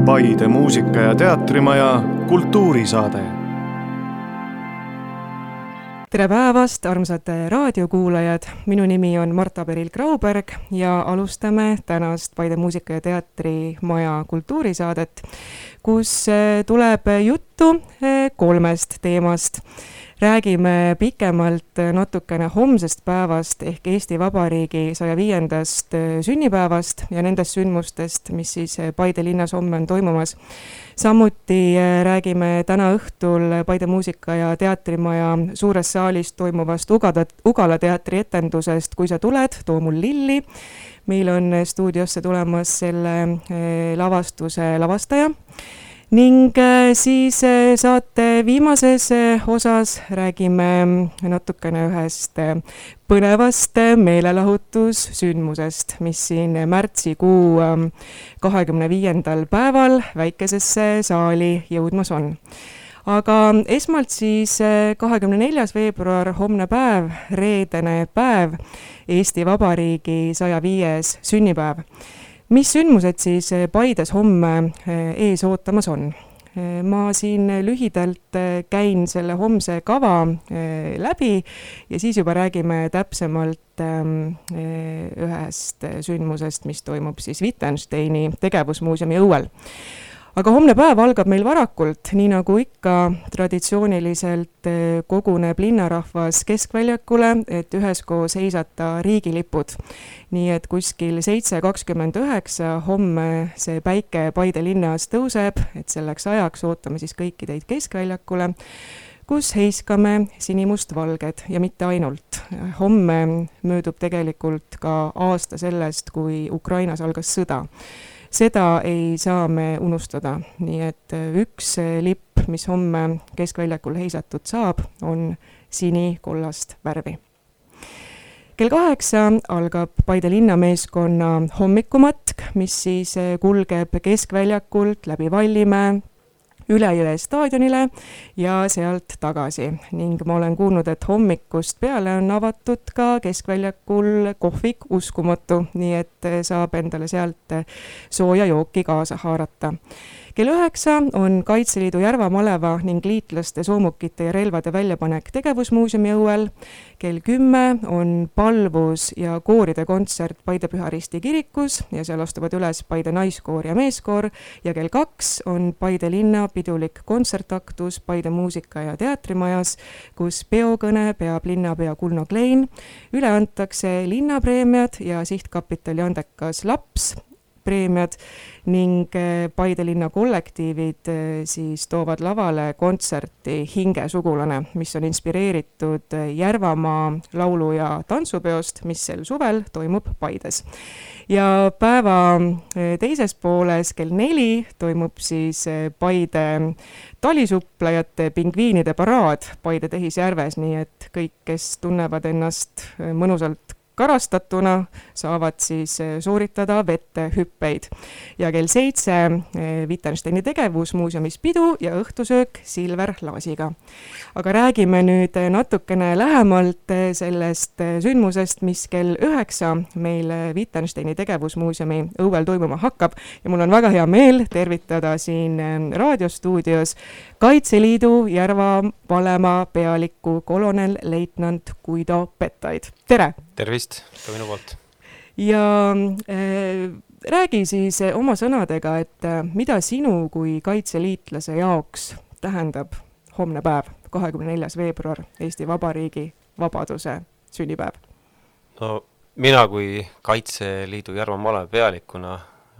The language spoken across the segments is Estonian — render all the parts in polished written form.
Paide muusika- ja teatrimaja kultuurisaade. Tere päevast, armsad raadiokuulajad! Minu nimi on Marta-Peril Grauberg ja alustame tänast Paide muusika- ja teatrimaja kultuurisaadet, kus tuleb juttu kolmest teemast. Räägime pikemalt natukene homsest päevast ehk Eesti Vabariigi 105. sünnipäevast ja nendest sündmustest, mis siis Paide linnas homme on toimumas. Samuti räägime täna õhtul Paide muusika- ja teatrimaja suures saalis toimuvast Ugala teatri etendusest Kui sa tuled, too mul lilli. Meil on stuudiosse tulemas selle lavastuse lavastaja. Ning siis saate viimases osas räägime natukene ühest põnevast meelelahutussündmusest, mis siin märtsikuu 25. päeval väikesesse saali jõudmas on. Aga esmalt siis 24. veebruar, homne päev, reedene päev, Eesti Vabariigi 105. sünnipäev. Mis sündmused siis Paides homme ees ootamas on? Ma siin lühidalt käin selle homse kava läbi ja siis juba räägime täpsemalt ühest sündmusest, mis toimub siis Wittgensteini tegevusmuuseumi õuel. Aga homne päev algab meil varakult, nii nagu ikka traditsiooniliselt koguneb linnarahvas keskväljakule, et üheskoos heisata riigilipud. Nii et kuskil 7:29 homme see päike Paide linnas tõuseb, et selleks ajaks ootame siis kõiki teid keskväljakule, kus heiskame sinimustvalged ja mitte ainult. Homme möödub tegelikult ka aasta sellest, kui Ukrainas algas sõda. Seda ei saa me unustada, nii et üks lipp, mis homme keskväljakul heisatud saab, on sinikollast värvi. Kell 8 algab Paide linnameeskonna hommikumatk, mis siis kulgeb keskväljakult läbi Vallimäe, üle Jõe staadionile ja sealt tagasi. Ning ma olen kuulnud, et hommikust peale on avatud ka keskväljakul kohvik Uskumatu, nii et saab endale sealt sooja jooki kaasa haarata. Kell 9 on Kaitseliidu Järva-Maleva ning liitlaste soomukite ja relvade väljapanek tegevusmuuseumi õuel. Kell 10 on palvus ja kooride kontsert Paide Püha Risti kirikus ja seal astuvad üles Paide naiskoor ja meeskoor. Ja kell 2 on Paide linna pidulik kontsertaktus Paide muusika- ja teatrimajas, kus peokõne peab linnapea Kulno Klein. Üle antakse linnapreemiad ja sihtkapitali Andekas laps preemiad ning Paide linna kollektiivid siis toovad lavale kontserti Hingesugulane, mis on inspireeritud Järvamaa laulu- ja tantsupeost, mis sel suvel toimub Paides. Ja päeva teises pooles kell 4 toimub siis Paide talisuplejate pingviinide paraad Paide Tehisjärves, nii et kõik, kes tunnevad ennast mõnusalt karastatuna, saavad siis sooritada vette hüppeid. Ja kell 7 Wittgensteini tegevusmuuseumis pidu ja õhtusöök Silver Laasiga. Aga räägime nüüd natukene lähemalt sellest sündmusest, mis kell 9 meil Wittgensteini tegevusmuuseumi õuel toimuma hakkab. Ja mul on väga hea meel tervitada siin raadiostuudios Kaitseliidu Järva-Maleva pealikku kolonel leitnant Guido Pettaid. Tere! Tervist, ka minu poolt. Ja räägi siis oma sõnadega, et mida sinu kui kaitseliitlase jaoks tähendab homne päev, 24. veebruar, Eesti Vabariigi vabaduse sünnipäev? No mina kui Kaitseliidu Järva-Maleva pealikuna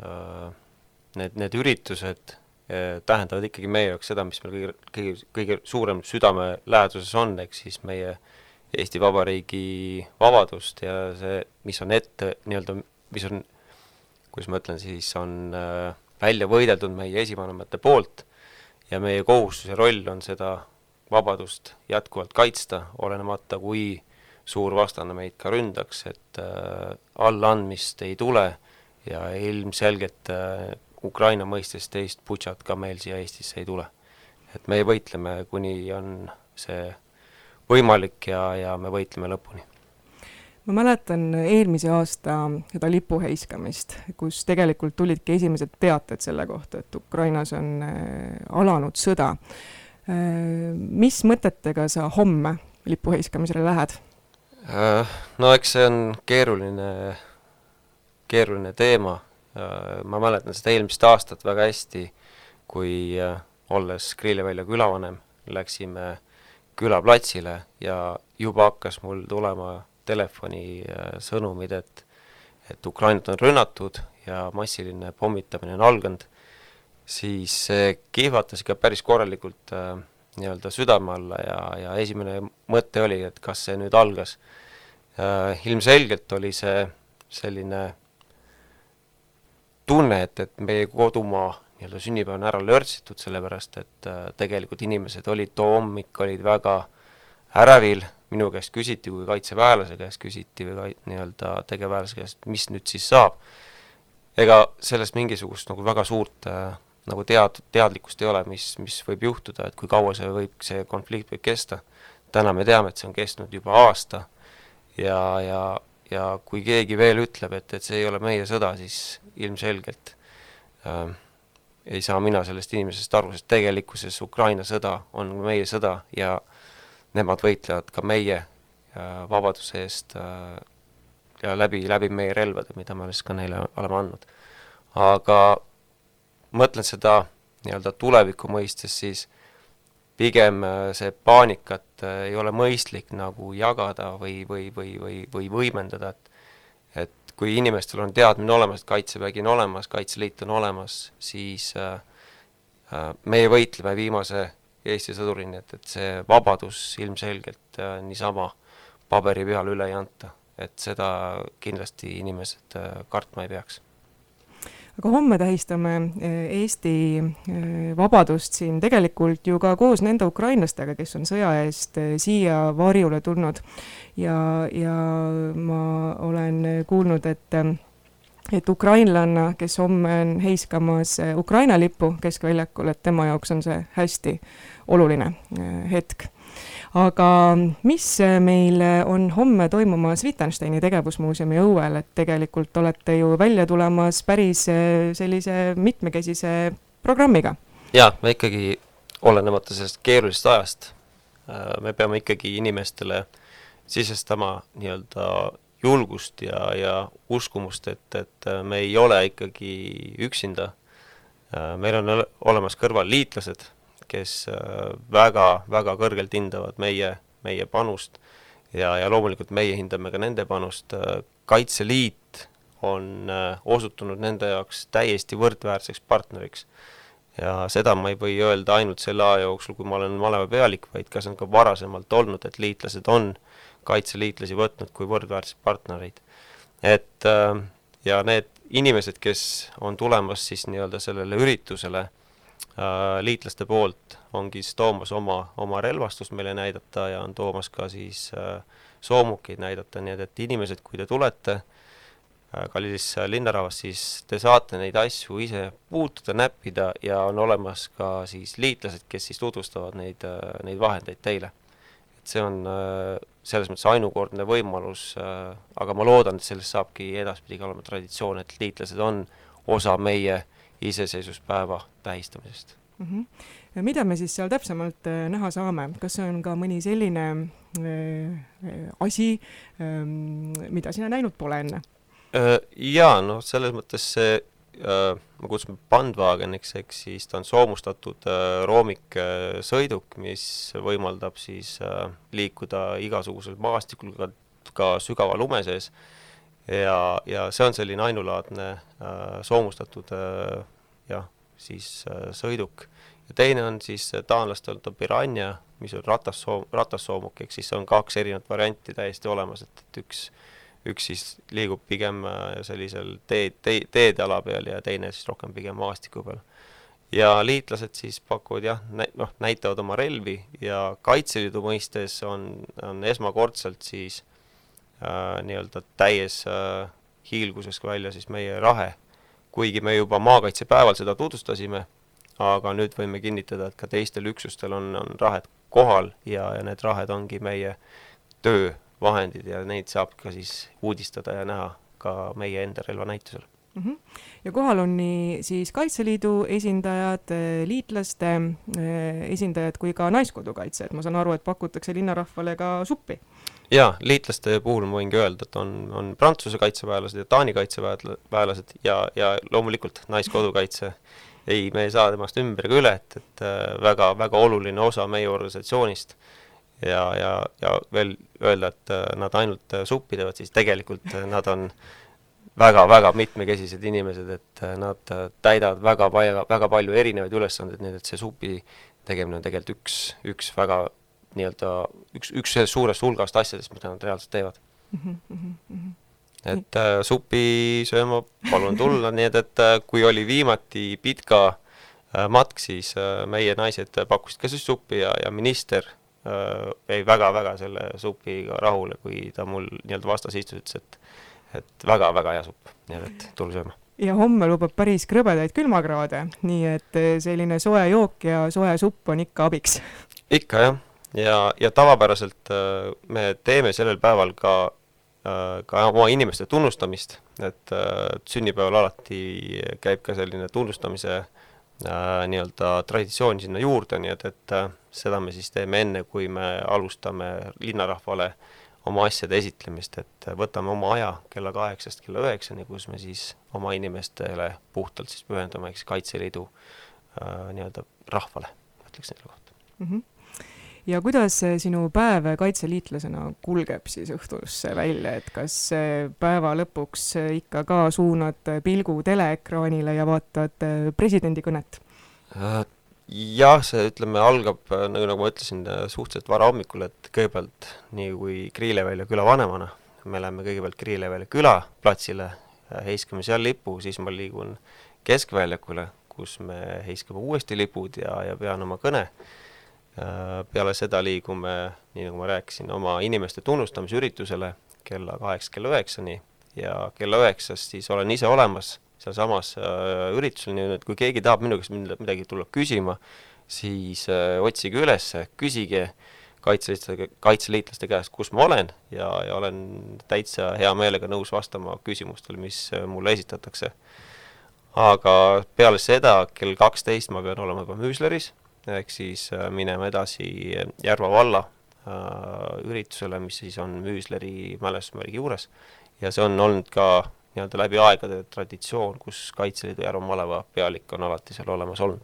need üritused tähendavad ikkagi meie jaoks seda, mis meil kõige suurem südame läheduses on, ehk siis meie Eesti Vabariigi vabadust ja see, mis on ette nii-öelda, mis on, kuidas ma ütlen, siis on välja võideldud meie esivanemate poolt ja meie kohustus ja roll on seda vabadust jätkuvalt kaitsta, olenemata kui suur vastane meid ka ründaks, et allaandmist ei tule ja ilmselgelt Ukraina mõistes teist Butšat ka meil siia Eestisse ei tule. Et me võitleme, kuni on see võimalik ja me võitleme lõpuni. ma mäletan eelmise aasta seda lipuheiskamist, kus tegelikult tulidki esimesed teated selle kohta, et Ukrainas on alanud sõda. Mis mõtetega sa homme lipuheiskamisele lähed? No eks see on keeruline teema. Ma mäletan seda eelmist aastat väga hästi, kui olles Kriilevälja külavanem, läksime külaplatsile ja juba hakkas mul tulema telefoni sõnumid, et Ukrainat on rünnatud ja massiline pommitamine on alganud, siis see kihvatas ikka päris korralikult nii-öelda südame alla ja esimene mõte oli, et kas see nüüd algas. Ilmselgelt oli see selline tunne, et meie kodumaa nii-öelda sünnipäev on ära lörtsitud, sellepärast et tegelikult inimesed olid too hommik olid väga ärevil, minu käest küsiti, kui kaitseväelase käest küsiti või nii-öelda tegevväelase käest, mis nüüd siis saab. Ega sellest mingisugust nagu väga suurt nagu teadlikkust ei ole, mis võib juhtuda, et kui kaua see konflikt võib kesta. Täna me teame, et see on kestnud juba aasta ja kui keegi veel ütleb, et see ei ole meie sõda, siis ilmselgelt ei saa mina sellest inimesest aru, sest tegelikkuses Ukraina sõda on meie sõda ja nemad võitlevad ka meie vabaduse eest ja läbi meie relvade, mida me ka neile oleme andnud. Aga mõtlen seda nii-öelda tuleviku mõistes, siis pigem see paanikat ei ole mõistlik nagu jagada või võimendada, et kui inimestel on teadmine olemas, et Kaitsevägi on olemas, Kaitseliit on olemas, siis meie võitleme viimase Eesti sõdurini, et see vabadus ilmselgelt niisama paberi peal üle ei anta, et seda kindlasti inimesed kartma ei peaks. Aga homme tähistame Eesti vabadust siin tegelikult ju ka koos nende ukrainlastega, kes on sõja eest siia varjule tulnud. Ja ma olen kuulnud, et ukrainlanna, kes homme on heiskamas Ukraina lipu Keskväljakul, et tema jaoks on see hästi oluline hetk. Aga mis meil on homme toimumas Wittgensteini tegevusmuuseumi õuel, et tegelikult olete ju välja tulemas päris sellise mitmekesise programmiga? Jaa, me ikkagi olenemata sellest keerulist ajast, me peame ikkagi inimestele sisestama nii-öelda julgust ja uskumust, et me ei ole ikkagi üksinda. Meil on olemas kõrval liitlased, kes väga kõrgelt hindavad meie panust ja loomulikult meie hindame ka nende panust. Kaitseliit on osutunud nende jaoks täiesti võrdväärseks partneriks ja seda ma ei või öelda ainult selle aja jooksul, kui ma olen maleva pealik, vaid ka see on ka varasemalt olnud, et liitlased on kaitseliitlasi võtnud kui võrdväärsed partnereid. Ja need inimesed, kes on tulemas siis nii-öelda sellele üritusele, liitlaste poolt ongi toomas oma relvastust meile näidata ja on toomas ka siis soomukeid näidata, nii et inimesed, kui te tulete kallis linnarahvas, siis te saate neid asju ise puutuda, näppida ja on olemas ka siis liitlased, kes siis tutvustavad neid vahendeid teile. Et see on selles mõttes ainukordne võimalus, aga ma loodan, et sellest saabki edaspidi ka olema traditsioon, et liitlased on osa meie iseseisvuspäeva tähistamisest. Mida me siis seal täpsemalt näha saame? Kas see on ka mõni selline asi, mida sina näinud pole enne? Jaa, selles mõttes see, ma kutsun Bandwageniks, siis ta on soomustatud roomik sõiduk, mis võimaldab siis liikuda igasugusel maastikul ka sügava lume sees. Ja see on selline ainulaadne soomustatud siis sõiduk. Ja teine on siis taanlastel Piranha, mis on ratassoomuk, ehk siis on 2 erinevat varianti täiesti olemas, et üks siis liigub pigem sellisel teedala peal ja teine siis rohkem pigem maastiku peal. Ja liitlased siis pakuvad näitavad oma relvi ja Kaitseliidu mõistes on esmakordselt siis nii-öelda täies hiilguses välja siis meie rahe, kuigi me juba maakaitsepäeval seda tutvustasime, aga nüüd võime kinnitada, et ka teistel üksustel on rahed kohal ja need rahed ongi meie töö vahendid ja neid saab ka siis uudistada ja näha ka meie enda relvanäitusel. Ja kohal on nii siis Kaitseliidu esindajad, liitlaste esindajad kui ka Naiskodukaitse, et ma saan aru, et pakutakse linnarahvale ka suppi. Jaa, liitlaste puhul ma võingi öelda, et on Prantsuse kaitseväelased ja Taani kaitseväelased ja loomulikult Naiskodukaitse. Ei, me ei saa temast ümber ka üle, et väga, väga oluline osa meie organisatsioonist ja veel öelda, et nad ainult suppi teevad, siis tegelikult nad on väga-väga mitmekesised inimesed, et nad täidavad väga palju erinevaid ülesandeid, nii et see supi tegemine on tegelikult üks väga üks suurest hulgast asjadest, mida nad reaalselt teevad. Et supi sööma palun tulla, nii et kui oli viimati pitka matk, siis meie naised pakkusid ka siis suppi ja minister jäi väga-väga selle supiga rahule, kui ta mul vastas istus, ütles, et väga-väga hea supp, nii et tule sööma. Ja homme lubab päris krõbedaid külmakraade, nii et selline soe jook ja soe supp on ikka abiks. Ikka jah, ja tavapäraselt me teeme sellel päeval ka oma inimeste tunnustamist, et sünnipäeval alati käib ka selline tunnustamise traditsioon sinna juurde, nii et seda me siis teeme enne, kui me alustame linnarahvale oma asjade esitlemist, et võtame oma aja kella 8 kella 9, kus me siis oma inimestele puhtalt siis pühendame Kaitseliidu rahvale, ütleks selle kohta. Ja kuidas sinu päev kaitseliitlasena kulgeb siis õhtusse välja, et kas päeva lõpuks ikka ka suunad pilgu teleekraanile ja vaatad presidendi kõnet? Jah, see algab, nagu ma ütlesin, suhteliselt vara hommikul, et kõigepealt nii kui Kriilevälja külavanemana, me läheme kõigepealt Kriilevälja külaplatsile, heiskame seal lipu, siis ma liigun Keskväljakule, kus me heiskame uuesti lipud ja pean oma kõne. Peale seda liigume, nii nagu ma rääkisin, oma inimeste tunnustamisüritusele kella 8 kella 9 ja kella 9 siis olen ise olemas seal samas üritusel, nii et kui keegi tahab minu käest midagi tulla küsima, siis otsige üles, küsige kaitseliitlaste käest, kus ma olen ja olen täitsa hea meelega nõus vastama küsimustele, mis mulle esitatakse. Aga peale seda kell 12 ma pean olema juba Müüsleris, ehk siis minema edasi Järva valla üritusele, mis siis on Müüsleri mälestusmärgi juures ja see on olnud ka läbi aegade traditsioon, kus Kaitseliidu Järva maleva pealik on alati seal olemas olnud.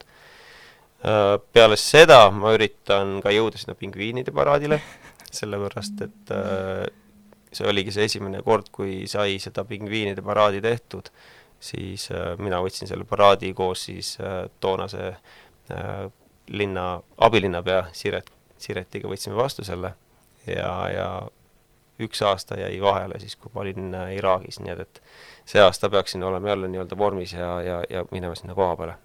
Peale seda ma üritan ka jõuda sinna pingviinide paraadile, sellepärast, et see oligi see esimene kord, kui sai seda pingviinide paraadi tehtud, siis mina võtsin selle paraadi koos siis toonase abilinnapea Siretiga võtsime vastu selle ja 1 aasta jäi vahele siis, kui ma olin Iraagis, nii et see aasta peaksin olema jälle vormis ja minema sinna koha peale.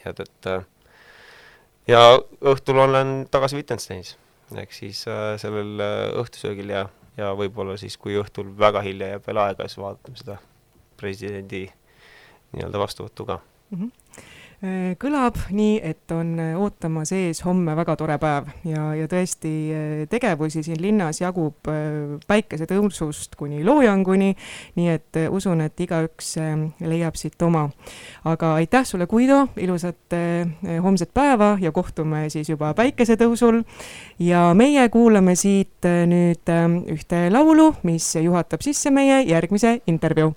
Ja õhtul olen tagasi Wittgensteinis, ehk siis sellel õhtusöögil ja võib-olla siis, kui õhtul väga hilja jääb veel aega, siis vaatame seda presidendi vastuvõttu ka. Kõlab nii, et on ootama sees homme väga tore päev ja tõesti tegevusi siin linnas jagub päikesetõusust kuni loojanguni, nii et usun, et igaüks leiab siit oma. Aga aitäh sulle, Guido, ilusat homset päeva ja kohtume siis juba päikesetõusul ja meie kuulame siit nüüd ühte laulu, mis juhatab sisse meie järgmise intervjuu.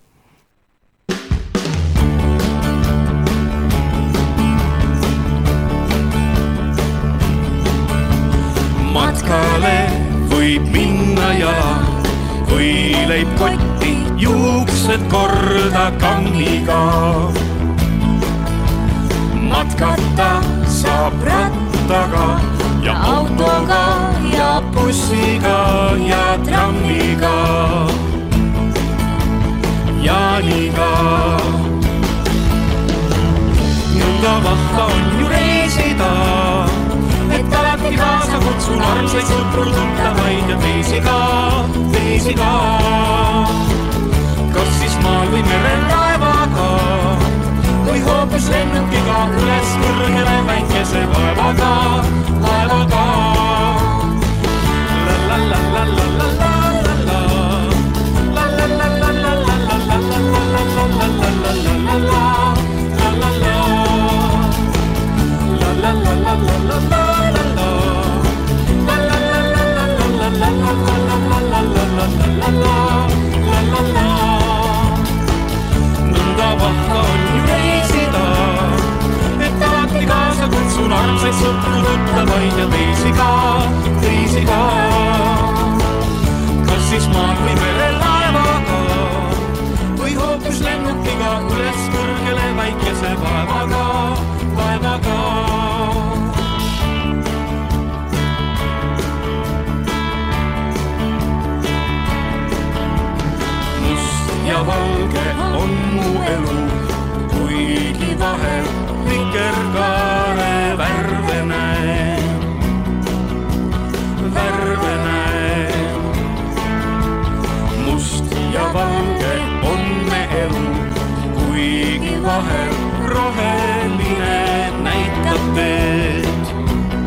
Matkale võib minna jala, või leib kotti, juuksed korda kammiga. Matkata saab rattaga ja autoga ja bussiga ja trammiga. Jaaniga. Nõnda vahva on ju reisida, et alati kaasa kutsun armsaid sõpru tuttavaid ja teisi ka. Kas siis maal või merel laevaga või hoopis lennukiga üles kõrgele väikese laevaga. La la la la la la la la la. sõpru, tuttavaid ja teisi ka. Kas siis maal või merel laevaga või hoopis lennukiga üles kõrgele väikese vaevaga. Ja valge on mu elu, kuigi vahel vikerkaare värve näen. Must ja valge on me elu, kuigi vahel roheline näitab teed.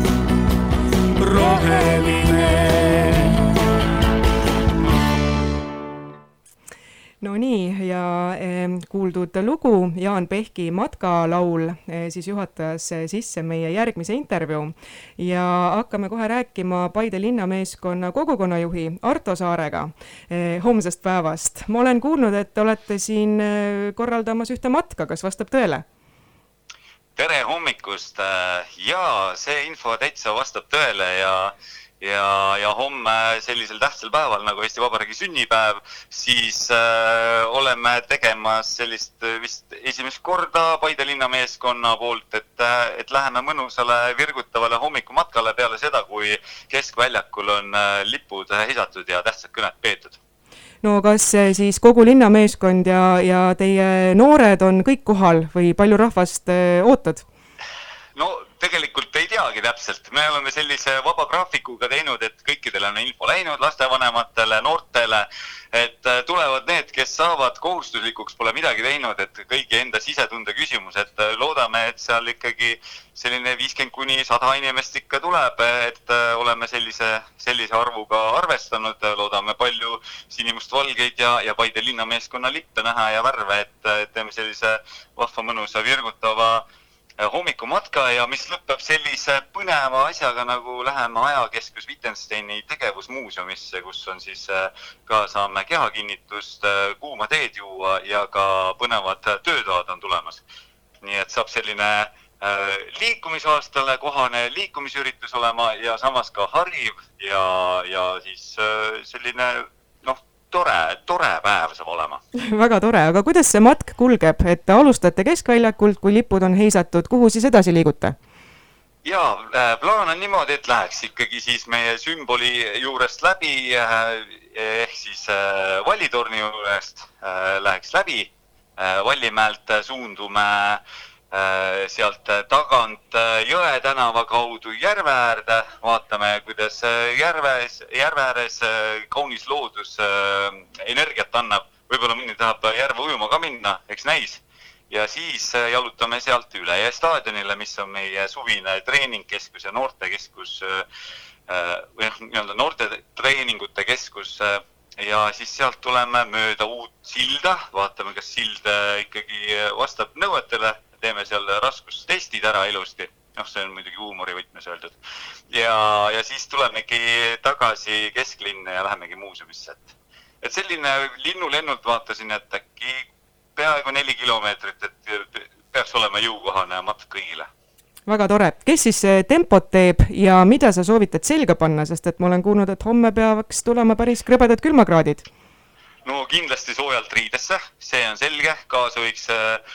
Roheline. No nii, ja kuuldud lugu Jaan Pehki matkalaul siis juhatas sisse meie järgmise intervjuu ja hakkame kohe rääkima Paide linnameeskonna kogukonnajuhi Arto Saarega homsest päevast. Ma olen kuulnud, et olete siin korraldamas ühte matka, kas vastab tõele? Tere hommikust! Jaa, see info täitsa vastab tõele ja homme sellisel tähtsal päeval nagu Eesti Vabariigi sünnipäev, siis oleme tegemas sellist vist esimest korda Paide linnameeskonna poolt, et läheme mõnusale virgutavale hommikumatkale peale seda, kui keskväljakul on lipud heisatud ja tähtsad kõned peetud. No kas siis kogu linnameeskond ja teie noored on kõik kohal või palju rahvast ootad? No tegelikult ei teagi täpselt. Me oleme sellise vaba graafikuga teinud, et kõikidele on info läinud, lastevanematele, noortele, et tulevad need, kes saavad kohustuslikuks, pole midagi teinud, et kõigi enda sisetunde küsimus, et loodame, et seal ikkagi selline 50–100 inimest ikka tuleb, et oleme sellise arvuga arvestanud, loodame palju sinimustvalgeid ja Paide linnameeskonna lippe näha ja värve, et teeme sellise vahva mõnusa virgutava hommikumatka ja mis lõpeb sellise põneva asjaga, nagu läheme ajakeskus Wittgensteini tegevusmuuseumisse, kus on siis ka saame kehakinnitust, kuuma teed juua ja ka põnevad töötoad on tulemas. Nii et saab selline liikumisaastale kohane liikumisüritus olema ja samas ka hariv ja siis selline tore päev saab olema. Väga tore, aga kuidas see matk kulgeb, et alustate keskväljakult, kui lipud on heisatud, kuhu siis edasi liigute? Jaa, plaan on niimoodi, et läheks ikkagi siis meie sümboli juurest läbi, ehk siis Vallitorni juurest läheks läbi, Vallimäelt suundume sealt tagant Jõe tänava kaudu järve äärde, vaatame, kuidas järve ääres kaunis loodus energiat annab, võib-olla mõni tahab järve ujuma ka minna, eks näis. Ja siis jalutame sealt üle ja staadionile, mis on meie suvine treeningkeskus ja noortekeskus, noorte treeningute keskus. Ja siis sealt tuleme mööda uut silda, vaatame, kas sild ikkagi vastab nõuetele, teeme seal raskustestid ära ilusti, see on muidugi huumori võtmes öeldud. Ja siis tulemegi tagasi kesklinna ja lähemegi muuseumisse. Et selline linnulennult vaatasin, et äkki peaaegu 4 kilomeetrit, et peaks olema jõukohane matk kõigile. Väga tore. Kes siis tempot teeb ja mida sa soovitad selga panna, sest et ma olen kuulnud, et homme peaks tulema päris krõbedad külmakraadid? No kindlasti soojalt riidesse, see on selge, kaasa võiks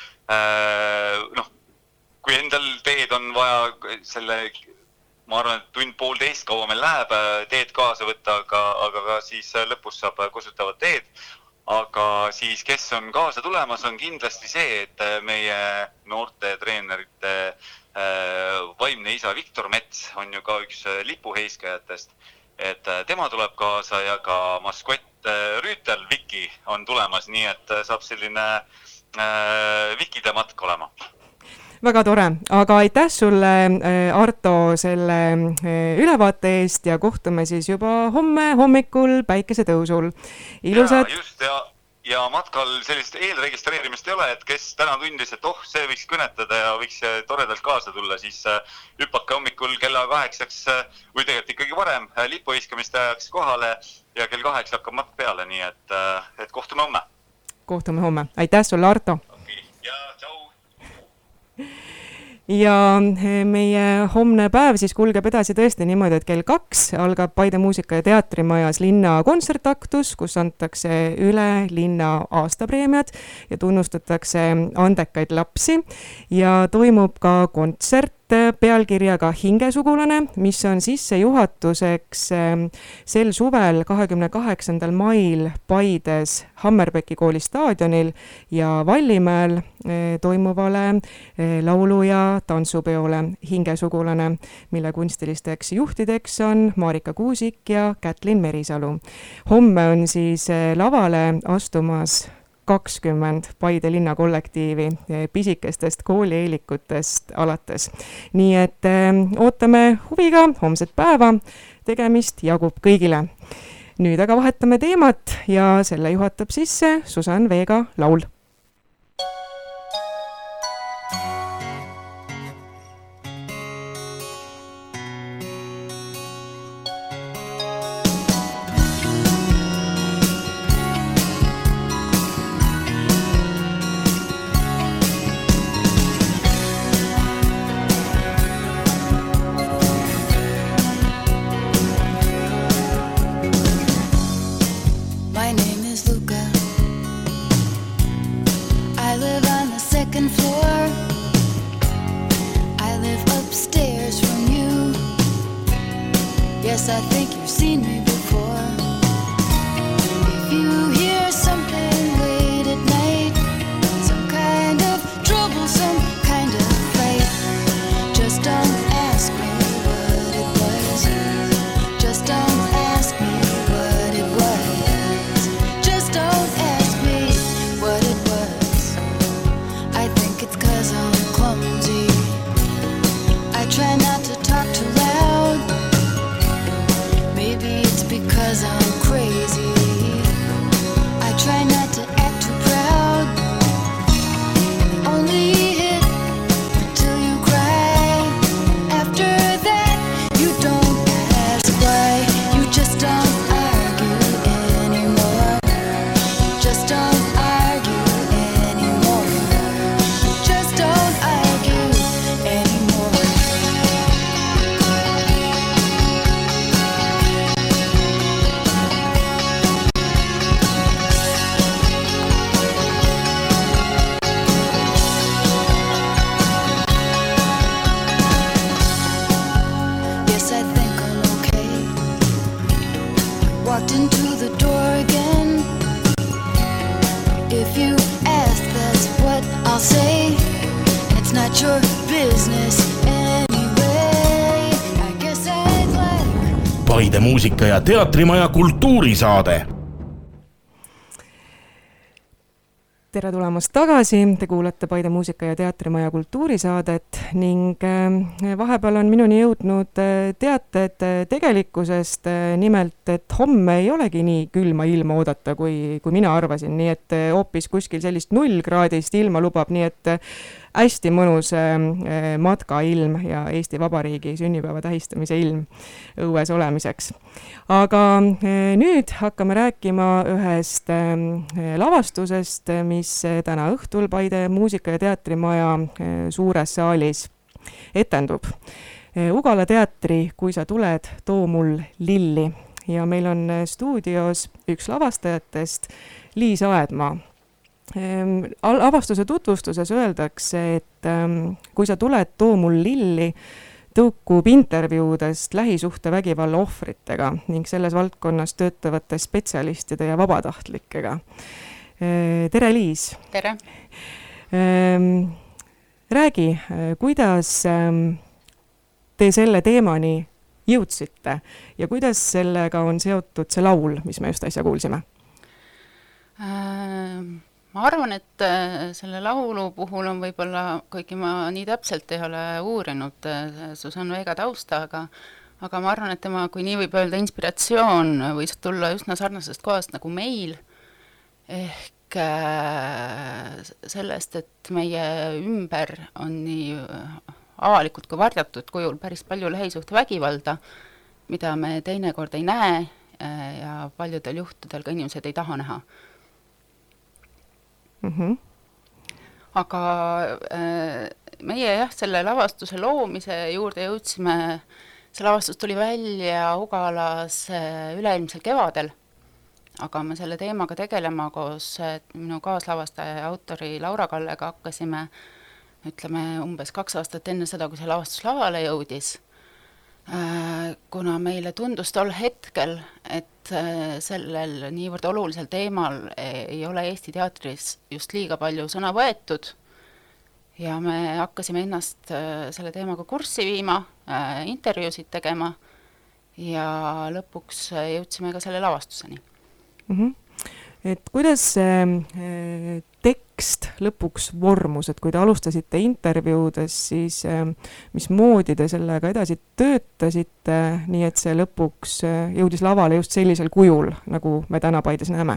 kui endal teed on vaja selle, ma arvan, et tund-poolteist kaua meil läheb teed kaasa võtta, aga ka siis lõpus saab kosutavad teed. Aga siis, kes on kaasa tulemas, on kindlasti see, et meie noorte treenerite vaimne isa Viktor Mets on ju ka üks lipuheiskajatest, et tema tuleb kaasa ja ka maskott Rüütel Viki on tulemas, nii et saab selline Vikide matk olema. Väga tore, aga aitäh sulle, Arto, selle ülevaate eest ja kohtume siis juba homme hommikul päikesetõusul. Ilusad... Ja matkal sellist eelregistreerimist ei ole, et kes täna tundis, et see võiks kõnetada ja võiks toredalt kaasa tulla, siis hüppake hommikul kella 8 või tegelikult ikkagi varem lipuheiskamiste ajaks kohale ja kell 8 hakkab matk peale, nii et kohtume homme. Kohtume homme. Aitäh sulle, Arto! Ja, tšau! ja meie homne päev siis kulgeb edasi tõesti niimoodi, et kell 2 algab Paide Muusika- ja Teatrimajas linna kontsertaktus, kus antakse üle linna aastapreemiad ja tunnustatakse andekaid lapsi ja toimub ka kontsert pealkirjaga Hingesugulane, mis on sissejuhatuseks sel suvel 28. mail Paides Hammerbecki kooli staadionil ja Vallimäel toimuvale laulu- ja tantsupeole Hingesugulane, mille kunstilisteks juhtideks on Marika Kuusik ja Kätlin Merisalu. Homme on siis lavale astumas 20 Paide linna kollektiivi pisikestest koolieelikutest alates. Nii et ootame huviga homset päeva, tegemist jagub kõigile. Nüüd aga vahetame teemat ja selle juhatab sisse Susan Veega laul. Yes, I think you've seen me before. If you hear something late at night, some kind of trouble, some kind of fight, just don't ask me what it was. Just don't ask me what it was. Just don't ask me what it was. I think it's 'cause I'm clumsy. I try not to talk too loud. Maybe it's because I'm crazy. I try not to act too proud. Only hit till you cry. After that, you don't ask why. You just don't argue anymore. Just don't argue anymore. Just don't argue anymore. Yes, I think I'm okay. Walked into the door again. If you ask, that's what I'll say. And it's not your business anyway. I guess I'd like Paide Muusika- ja Teatrimaja kultuurisaade. Tere tulemast tagasi, te kuulate Paide Muusika- ja Teatrimaja kultuurisaadet ning vahepeal on minuni jõudnud teated tegelikkusest, nimelt, et homme ei olegi nii külma ilma oodata, kui mina arvasin, nii et hoopis kuskil sellist 0 kraadist ilma lubab, nii et hästi mõnus matkailm ja Eesti Vabariigi sünnipäeva tähistamise ilm õues olemiseks. Aga nüüd hakkame rääkima ühest lavastusest, mis täna õhtul Paide Muusika- ja Teatrimaja suures saalis etendub. Ugala teatri Kui sa tuled, too mul lilli. Ja meil on stuudios üks lavastajatest, Liis Aedmaa. Avastuse tutvustuses öeldakse, et kui sa tuled, too mul lilli, tõukub intervjuudest lähisuhtevägivalla ohvritega ning selles valdkonnas töötavate spetsialistide ja vabatahtlikega. Tere, Liis! Tere! Räägi, kuidas te selle teemani jõudsite ja kuidas sellega on seotud see laul, mis me just äsja kuulsime? Ma arvan, et selle laulu puhul on võib-olla, kuigi ma nii täpselt ei ole uurinud Susan Veega tausta, aga ma arvan, et tema, kui nii võib öelda, inspiratsioon võis tulla üsna sarnasest kohast nagu meil, ehk sellest, et meie ümber on nii avalikult kui varjatud kujul päris palju lähisuhtevägivalda, mida me teinekord ei näe ja paljudel juhtudel ka inimesed ei taha näha. Aga meie jah, selle lavastuse loomise juurde jõudsime, see lavastus tuli välja Ugalas üleilmsel kevadel, aga me selle teemaga tegelema koos minu kaaslavastaja ja autori Laura Kallega hakkasime, ütleme, umbes 2 aastat enne seda, kui see lavastus lavale jõudis, kuna meile tundus tol hetkel, et sellel niivõrd olulisel teemal ei ole Eesti teatris just liiga palju sõna võetud ja me hakkasime ennast selle teemaga kurssi viima, intervjuusid tegema ja lõpuks jõudsime ka selle lavastuseni. Et kuidas see tekst lõpuks vormus, et kui te alustasite intervjuudes, siis mismoodi te sellega edasi töötasite, nii et see lõpuks jõudis lavale just sellisel kujul, nagu me täna Paides näeme?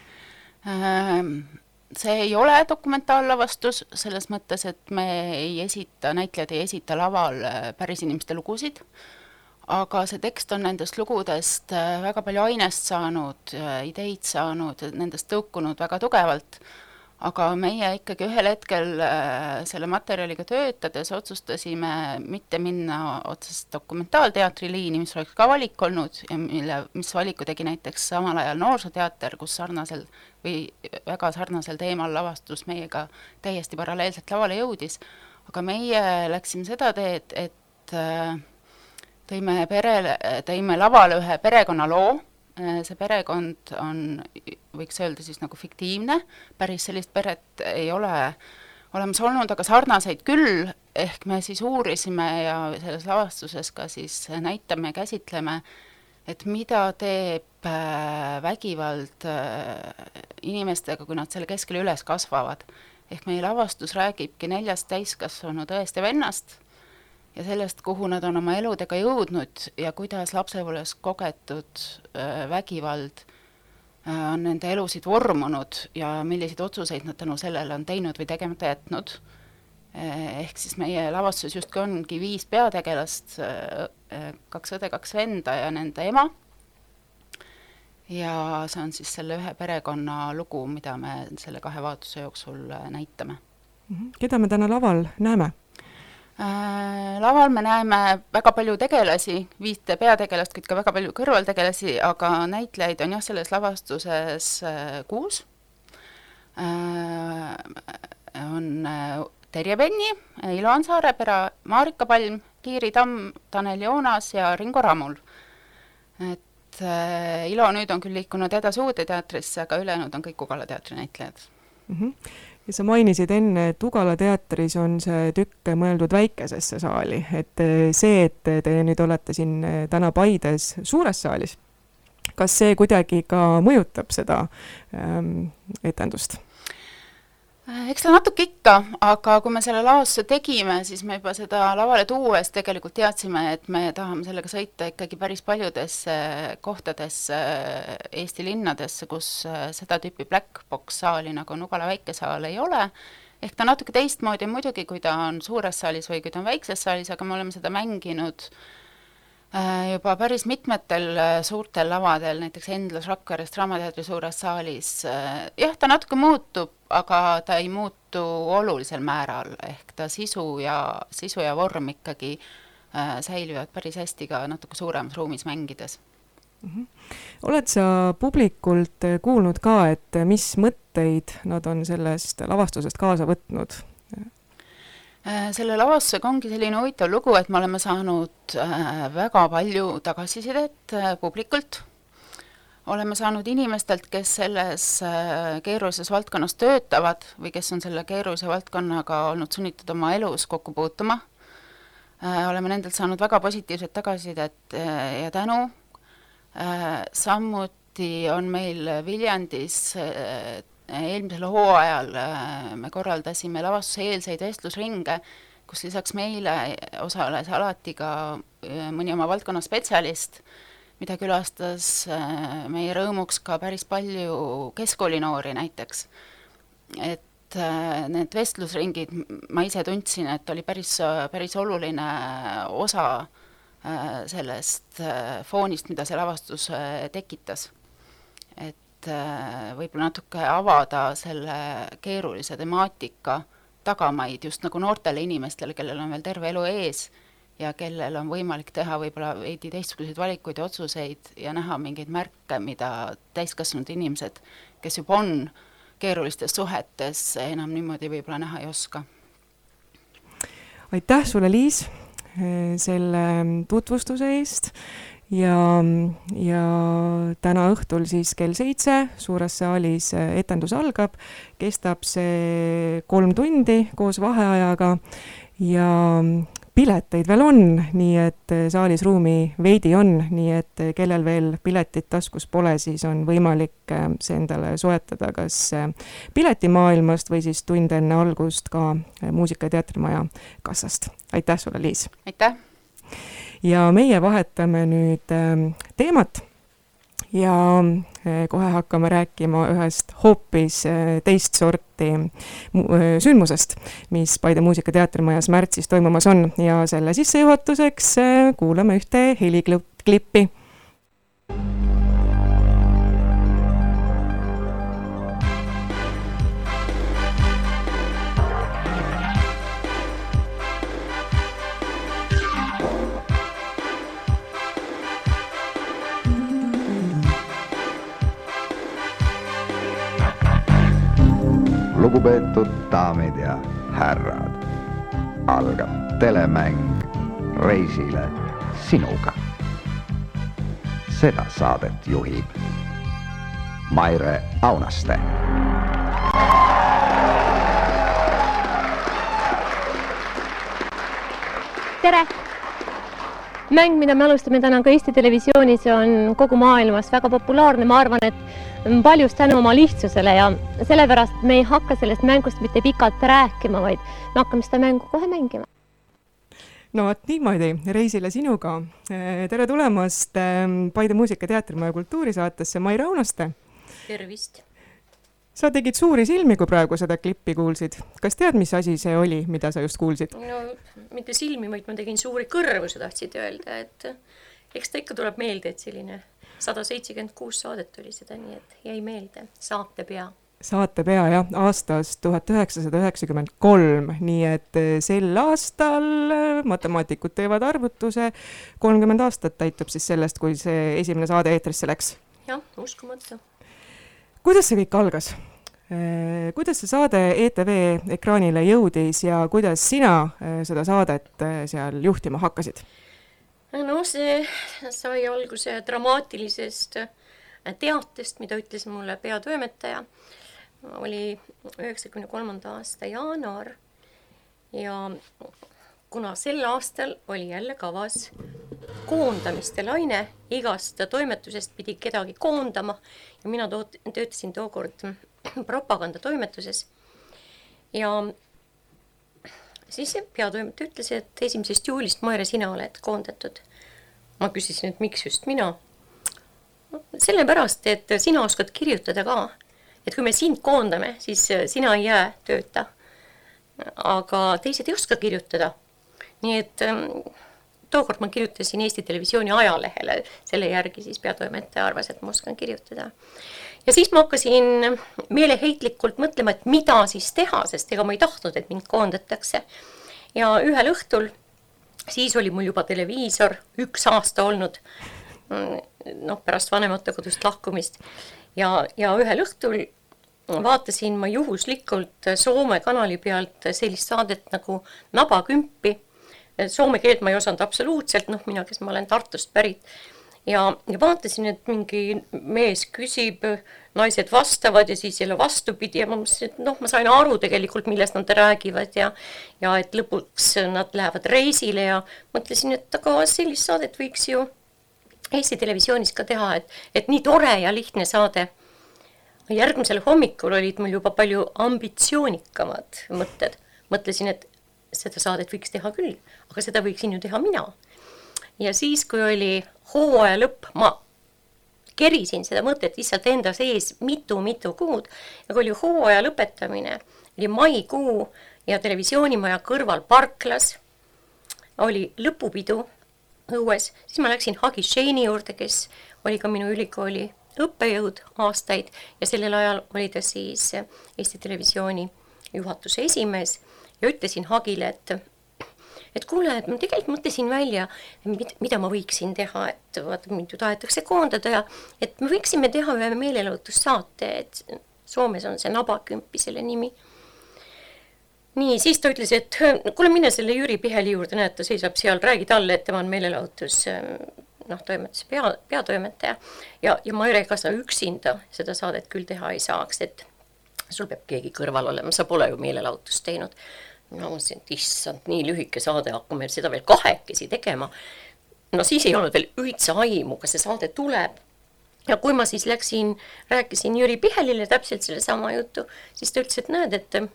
See ei ole dokumentaallavastus selles mõttes, et me ei esita, näitlejad ei esita laval päris inimeste lugusid, aga see tekst on nendest lugudest väga palju ainest saanud, ideid saanud, nendest tõukunud väga tugevalt, aga meie ikkagi ühel hetkel selle materjaliga töötades otsustasime mitte minna otsest dokumentaalteatri liini, mis oleks ka valik olnud ja mis valiku tegi näiteks samal ajal Noorsooteater, kus sarnasel või väga sarnasel teemal lavastus meiega täiesti paralleelselt lavale jõudis, aga meie läksime seda teed, et tõime lavale ühe perekonnaloo, see perekond on, võiks öelda siis nagu fiktiivne, päris sellist peret ei ole olemas olnud, aga sarnaseid küll, ehk me siis uurisime ja selles lavastuses ka siis näitame ja käsitleme, et mida teeb vägivald inimestega, kui nad selle keskel üles kasvavad. Ehk meie lavastus räägibki 4 täiskasvanud õest ja vennast, ja sellest, kuhu nad on oma eludega jõudnud ja kuidas lapsepõlves kogetud vägivald on nende elusid vormunud ja milliseid otsuseid nad tänu sellele on teinud või tegemata jätnud. Ehk siis meie lavastuses justkui ongi 5 peategelast, 2 õde, 2 venda ja nende ema. Ja see on siis selle ühe perekonna lugu, mida me selle 2 vaatuse jooksul näitame. Keda me täna laval näeme? Laval me näeme väga palju tegelasi, 5 peategelast, kuid ka väga palju kõrvaltegelasi, aga näitlejaid on jah selles lavastuses 6. On Terje Penni, Ilo Ansaarepera, Marika Palm, Kiiri Tamm, Tanel Joonas ja Ringo Ramul. Et Ilo nüüd on küll liikunud edasi Uude teatrisse, aga ülejäänud on kõik Ugala teatri näitlejad. Ja sa mainisid enne, et Ugala teatris on see tükk mõeldud väikesesse saali, et see, et te nüüd olete siin täna Paides suures saalis, kas see kuidagi ka mõjutab seda etendust? Eks ta natuke ikka, aga kui me selle lavastuse tegime, siis me juba seda lavale tuues tegelikult teadsime, et me tahame sellega sõita ikkagi päris paljudesse kohtadesse Eesti linnadesse, kus seda tüüpi black box saali, nagu on Ugala väikesaal, ei ole. Ehk ta natuke teistmoodi muidugi, kui ta on suures saalis või kui ta on väikses saalis, aga me oleme seda mänginud juba päris mitmetel suurtel lavadel, näiteks Endlas Rakveres Draamateatri suures saalis. Jah, ta natuke muutub, aga ta ei muutu olulisel määral, ehk ta sisu ja vorm ikkagi säilivad päris hästi ka natuke suuremas ruumis mängides. Oled sa publikult kuulnud ka, et mis mõtteid nad on sellest lavastusest kaasa võtnud? Selle lavastusega ongi selline huvitav lugu, et me oleme saanud väga palju tagasisidet publikult. Oleme saanud inimestelt, kes selles keerulises valdkonnas töötavad või kes on selle keerulise valdkonnaga olnud sunnitud oma elus kokku puutuma. Oleme nendelt saanud väga positiivset tagasisidet ja tänu. Samuti on meil Viljandis eelmisel hooajal me korraldasime lavastuse eelseid vestlusringe, kus lisaks meile osales alati ka mõni oma valdkonna spetsialist, mida külastas meie rõõmuks ka päris palju keskkoolinoori näiteks. Et need vestlusringid, ma ise tundsin, et oli päris oluline osa sellest foonist, mida see lavastus tekitas. Et võib-olla natuke avada selle keerulise temaatika tagamaid just nagu noortele inimestele, kellel on veel terve elu ees ja kellel on võimalik teha võib-olla veidi teistsuguseid valikuid ja otsuseid ja näha mingeid märke, mida täiskasvanud inimesed, kes juba on keerulistes suhetes, enam niimoodi võib-olla näha ei oska. Aitäh sulle, Liis, selle tutvustuse eest ja täna õhtul siis kell 7 suures saalis etendus algab, kestab see 3 tundi koos vaheajaga ja pileteid veel on, nii et saalis ruumi veidi on, nii et kellel veel piletit taskus pole, siis on võimalik see endale soetada kas piletimaailmast või siis tund enne algust ka Muusika- ja Teatrimaja kassast. Aitäh sulle, Liis! Aitäh! Ja meie vahetame nüüd teemat ja kohe hakkame rääkima ühest hoopis teist sorti sündmusest, mis Paide Muusika- ja Teatrimajas märtsis toimumas on ja selle sissejuhatuseks kuulame ühte heliklippi. Lugupeetud daamid ja härrad, algab telemäng Reisile sinuga. Seda saadet juhib Maire Aunaste. Tere! Mäng, mida me alustame täna ka Eesti Televisioonis, on kogu maailmas väga populaarne. Ma arvan, et paljust tänu oma lihtsusele ja sellepärast me ei hakka sellest mängust mitte pikalt rääkima, vaid me hakkame seda mängu kohe mängima. No vaat niimoodi, Reisile sinuga. Tere tulemast Paide Muusika- ja Teatrimaja kultuurisaatesse, Maire Aunaste. Tervist! Sa tegid suuri silmi, kui praegu seda klippi kuulsid. Kas tead, mis asi see oli, mida sa just kuulsid? No, mitte silmi, vaid ma tegin suuri kõrvu, sa tahtsid öelda, et eks ta ikka tuleb meelde, et selline 176 saadet oli seda, nii et jäi meelde. Saatepea. Saatepea, jah, aastast 1993, nii et sel aastal matemaatikud teevad arvutuse, 30 aastat täitub siis sellest, kui see esimene saade eetrisse läks. Jah, uskumatu. Kuidas see kõik algas? Kuidas see saade ETV ekraanile jõudis ja kuidas sina seda saadet seal juhtima hakkasid? No see sai alguse dramaatilisest teatest, mida ütles mulle peatoimetaja. Oli 93. aasta jaanuar ja kuna sel aastal oli jälle kavas koondamiste laine, igast toimetusest pidi kedagi koondama ja mina töötasin tookord propagandatoimetuses ja siis peatoimetaja ütles, et 1. juulist, Maire, sina oled koondatud. Ma küsisin, et miks just mina? Sellepärast, et sina oskad kirjutada ka. Et kui me sind koondame, siis sina ei jää tööta. Aga teised ei oska kirjutada. Nii et tookord ma kirjutasin Eesti Televisiooni ajalehele, selle järgi siis peatoimetaja arvas, et ma oskan kirjutada. Ja siis ma hakkasin meeleheitlikult mõtlema, et mida siis teha, sest ega ma ei tahtnud, et mind koondatakse. Ja ühel õhtul, siis oli mul juba televiisor, 1 aasta olnud, pärast vanematekodust lahkumist. Ja ühel õhtul vaatasin ma juhuslikult Soome kanali pealt sellist saadet nagu Nabakümpi. Soome keelt ma ei osanud absoluutselt, mina, kes ma olen Tartust pärit. Ja vaatasin, et mingi mees küsib, naised vastavad ja siis jälle vastupidi ja ma mõtlesin, et ma sain aru tegelikult, millest nad räägivad ja et lõpuks nad lähevad reisile ja mõtlesin, et aga sellist saadet võiks ju Eesti Televisioonis ka teha, et nii tore ja lihtne saade. Järgmisel hommikul olid mul juba palju ambitsioonikamad mõtted. Mõtlesin, et seda saadet võiks teha küll, aga seda võiksin ju teha mina. Ja siis, kui oli hooaja lõpp, ma kerisin seda mõtet lihtsalt enda sees mitu kuud. Ja kui oli hooaja lõpetamine, oli maikuu ja televisioonimaja kõrval parklas, oli lõpupidu õues, siis ma läksin Hagi Sheini juurde, kes oli ka minu ülikooli õppejõud aastaid ja sellel ajal oli ta siis Eesti Televisiooni juhatuse esimees ja ütlesin Hagile, et kuule, et ma tegelikult mõtlesin välja, mida ma võiksin teha, et vaata, mind ju tahetakse koondada ja et me võiksime teha ühe meelelahutussaate, et Soomes on see Nabakümpi selle nimi. Nii, siis ta ütles, et kuule, mine selle Jüri Piheli juurde, näed, ta seisab seal, räägi talle, et tema on meelelahutus toimetuse peatoimetaja ja Maire, ega sa üksinda seda saadet küll teha ei saaks, et sul peab keegi kõrval olema, sa pole ju meelelahutust teinud. Mina mõtlesin, et issand, nii lühike saade, hakkame seda veel kahekesi tegema. No siis ei olnud veel üldse aimu, kas see saade tuleb. Ja kui ma siis rääkisin Jüri Pihelile täpselt selle sama jutu, siis ta ütles, et näed, et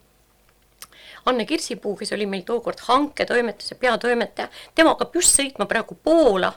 Anne Kirsipuu, kes oli meil tookord hanketoimetuse peatoimetaja, tema hakkab just sõitma praegu Poola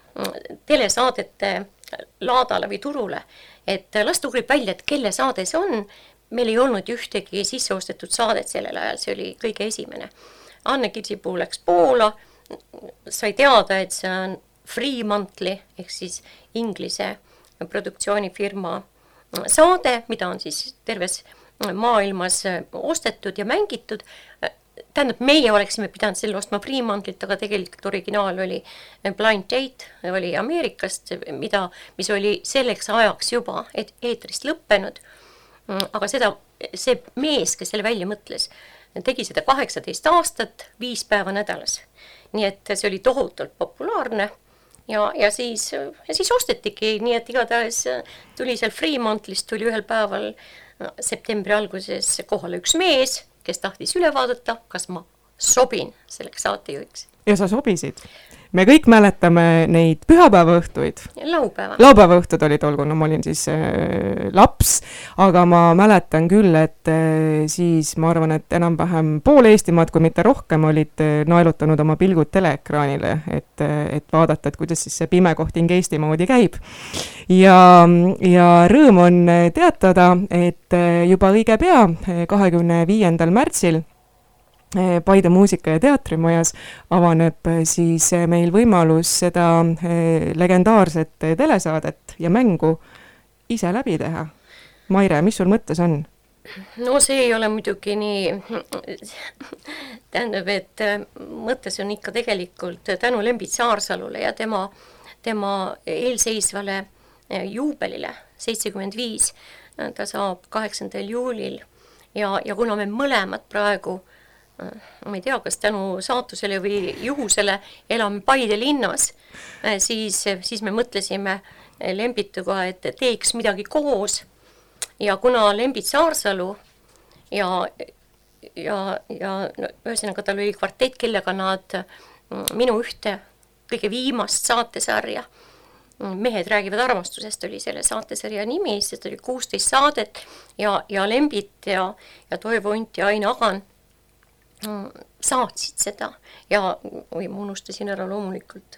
telesaadete laadale või turule, et las ta uurib välja, et kelle saade see on. Meil ei olnud ühtegi sisseostetud saadet sellel ajal, see oli kõige esimene. Anne Kirsipuu läks Poola, sai teada, et see on Fremantle ehk siis Inglise produktsioonifirma saade, mida on siis terves maailmas ostetud ja mängitud. Tähendab, meie oleksime pidanud selle ostma Fremantlit, aga tegelikult originaal oli Blind Date, oli Ameerikast, mis oli selleks ajaks juba eetrist lõppenud. Aga see mees, kes selle välja mõtles, tegi seda 18 aastat, 5 päeva nädalas. Nii et see oli tohutult populaarne ja siis ostetigi, nii et igatahes tuli seal Fremantlist, tuli ühel päeval septembri alguses kohale üks mees, kes tahtis üle vaadata, kas ma sobin selleks saatejuhiks. Ja sa sobisid. Me kõik mäletame neid pühapäeva õhtuid. Laupäeva õhtud oli tol, kuna ma olin siis laps, aga ma mäletan küll, et siis ma arvan, et enam-vähem pool Eestimaad, kui mitte rohkem, olid naelutanud oma pilgud teleekraanile, et vaadata, et kuidas siis see pime kohting Eesti moodi käib. Ja rõõm on teatada, et juba õige pea, 25. märtsil, Paide muusika- ja teatrimajas avaneb siis meil võimalus seda legendaarset telesaadet ja mängu ise läbi teha. Maire, mis sul mõttes on? No see ei ole muidugi nii, tähendab, et mõttes on ikka tegelikult tänu Lembit Saarsalule ja tema eelseisvale juubelile 75, ta saab 8. juulil ja kuna me mõlemad praegu ma ei tea, kas tänu saatusele või juhusele elame Paide linnas, siis me mõtlesime Lembituga, et teeks midagi koos ja kuna Lembit Saarsalu ja ühesõnaga tal oli kvartett, kellega nad minu ühte kõige viimast saatesarja, Mehed räägivad armastusest oli selle saatesarja nimi, sest oli 16 saadet ja Lembit ja Toivo Unt ja Ain Agan saatsid seda ja ma unustasin ära loomulikult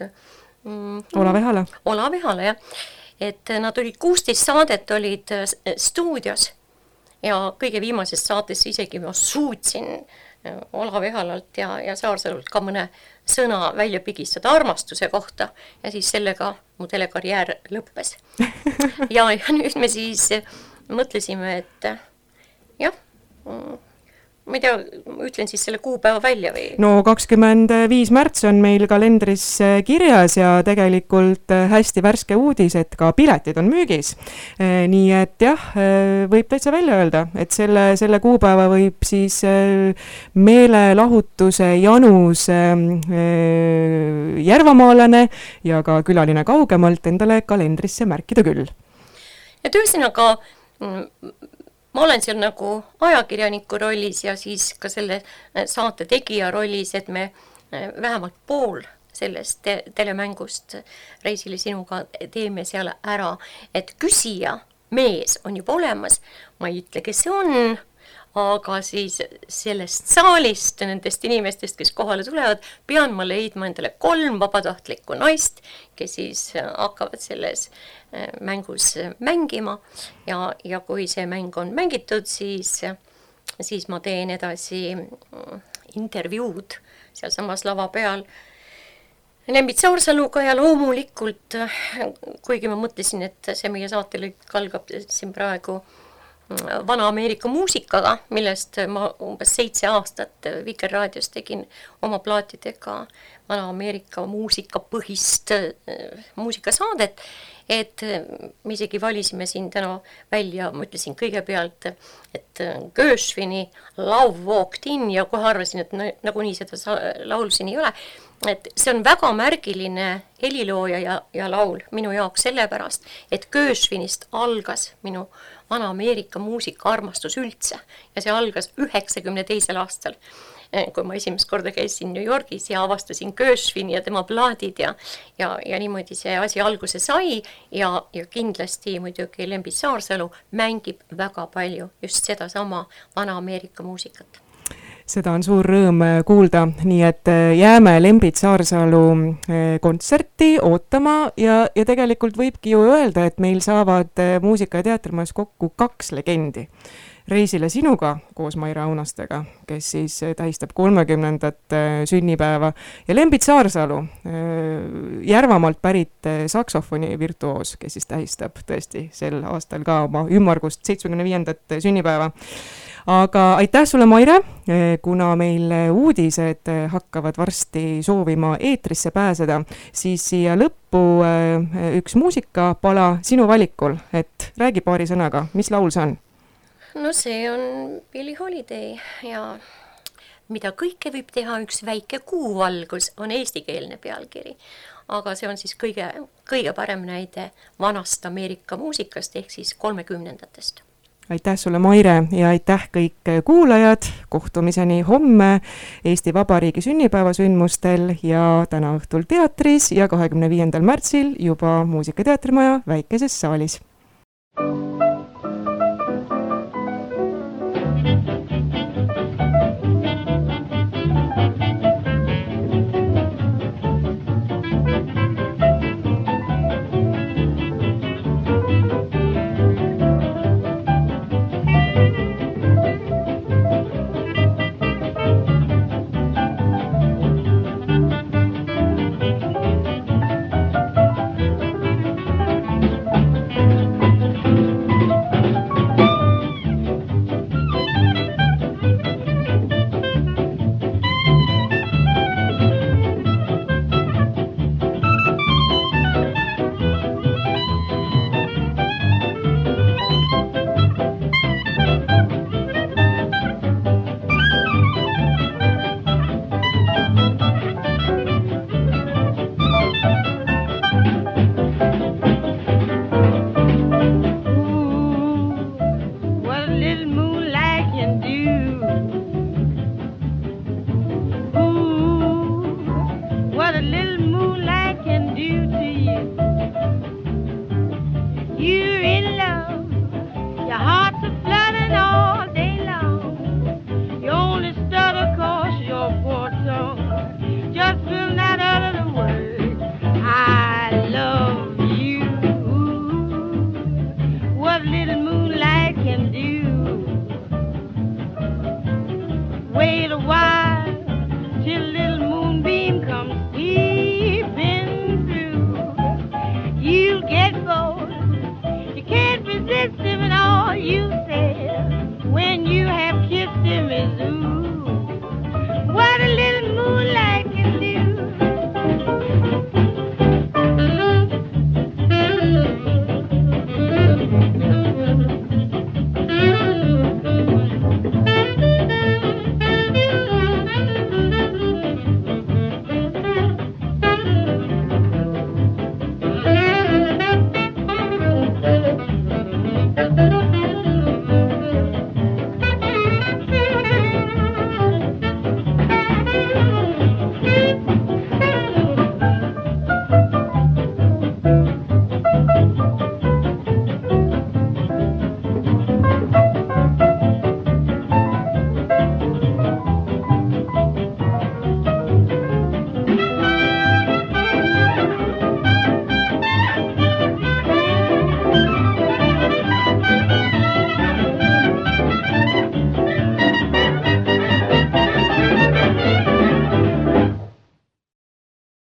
Olav Ehala, jah. Et nad olid 16 saadet olid stuudios ja kõige viimases saates isegi ma suutsin Olav Ehalalt ja Saarsalult ka mõne sõna välja pigistada armastuse kohta ja siis sellega mu telekarjäär lõppes. ja nüüd me siis mõtlesime, et jah, ma ei tea, ütlen siis selle kuupäeva välja või? No 25. märts on meil kalendris kirjas ja tegelikult hästi värske uudis, et ka piletid on müügis. Nii et jah, võib täitsa välja öelda, et selle kuupäeva võib siis meelelahutuse janus järvamaalane ja ka külaline kaugemalt endale kalendrisse märkida küll. Et ühesõnaga ma olen seal nagu ajakirjaniku rollis ja siis ka selle saate tegija rollis, et me vähemalt pool sellest telemängust Reisile sinuga teeme seal ära, et küsija mees on juba olemas, ma ei ütle, kes see on, aga siis sellest saalist, nendest inimestest, kes kohale tulevad, pean ma leidma endale 3 vabatahtlikku naist, kes siis hakkavad selles mängus mängima ja kui see mäng on mängitud, siis ma teen edasi intervjuud seal samas lava peal Lembit Saarsaluga ja loomulikult, kuigi ma mõtlesin, et see meie saatelõik algab siin praegu Vana-Ameerika muusikaga, millest ma umbes 7 aastat Vikerraadios tegin oma plaatidega Vana-Ameerika muusikapõhist muusikasaadet, et me isegi valisime siin täna välja, ma ütlesin kõigepealt, et Gershwini Love Walked In ja kohe arvasin, et nagunii seda laulu siin ei ole. Et see on väga märgiline helilooja ja laul minu jaoks sellepärast, et Gershwinist algas minu Vana-Ameerika muusikaarmastus üldse ja see algas 92. aastal, kui ma esimest korda käisin New Yorgis ja avastasin Gershwini ja tema plaadid ja niimoodi see asi alguse sai ja kindlasti muidugi Lembit Saarsalu mängib väga palju just seda sama Vana-Ameerika muusikat. Seda on suur rõõm kuulda, nii et jääme Lembit Saarsalu kontserti ootama ja tegelikult võibki ju öelda, et meil saavad muusika- ja teatrimajas kokku 2 legendi. Reisile sinuga koos Maire Aunastega, kes siis tähistab 30. sünnipäeva ja Lembit Saarsalu, Järvamaalt pärit saksofoni virtuoos, kes siis tähistab tõesti sel aastal ka oma ümmargust 75. sünnipäeva. Aga aitäh sulle, Maire, kuna meil uudised hakkavad varsti soovima eetrisse pääseda, siis siia lõppu üks muusikapala sinu valikul, et räägi paari sõnaga, mis laul see on? No see on Billie Holiday ja mida kõike võib teha üks väike kuuvalgus on eestikeelne pealkiri, aga see on siis kõige parem näide vanast Ameerika muusikast ehk siis 30-ndatest. Aitäh sulle, Maire, ja aitäh kõik kuulajad, kohtumiseni homme Eesti Vabariigi sünnipäevasündmustel ja täna õhtul teatris ja 25. märtsil juba Muusika- ja teatrimaja väikeses saalis.